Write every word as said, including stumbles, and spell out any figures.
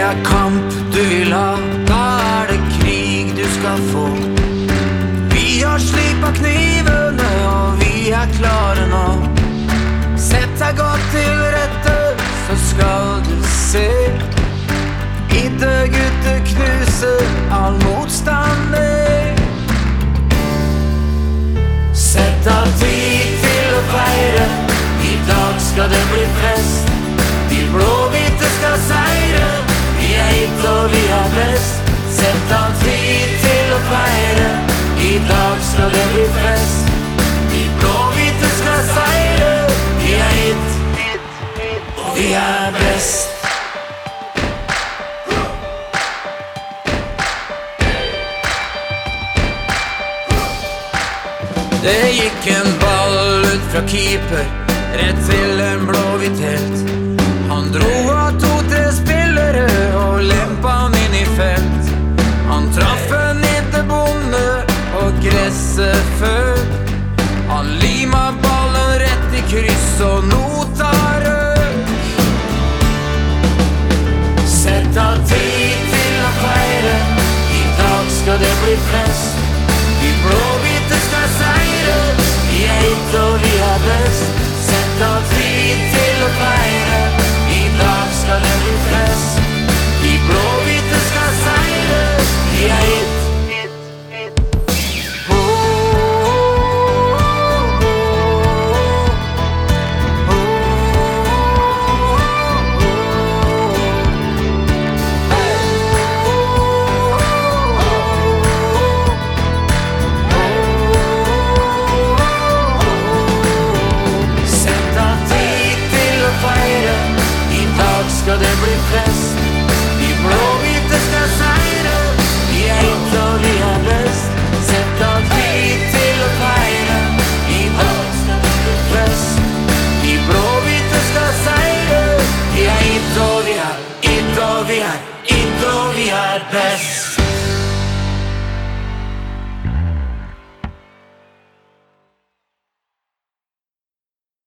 er kamp du vil ha, da er det krig du skal få. Vi har slipet knivene, og vi er klare nå. Sett deg godt til rette, så skal du se. Idde gutter knuser all motstander. Sett av tid til å feire, i dag skal det bli fest. De blå-hvite skal seire, vi er hit og vi er best. Sett av tid til å feire, i dag skal det bli fest. De blå-hvite skal seire, vi er hit og vi er best. Det gikk en ball ut fra keeper, rett til en blå-hvit helt. Han dro av to-tre spillere og lempa han inn i felt. Han traff en nittebonde og gresset før. Han lima ballen rett i kryss og nota rød. Sett av tid til å feire, i dag skal det bli fest. De blå-hvite skal seire, vi er hit og vi er best. Sett av tid til å feire, i dag skal det bli fest. De blå-hvite skal seire, vi er hit. Skal det bli fest. De blå-hvite skal seire, vi er hit og vi er best. Sett av tid til å feire, i dag skal det bli fest. De blå-hvite skal seire, vi er hit og vi er, hit og vi er, hit og vi er best.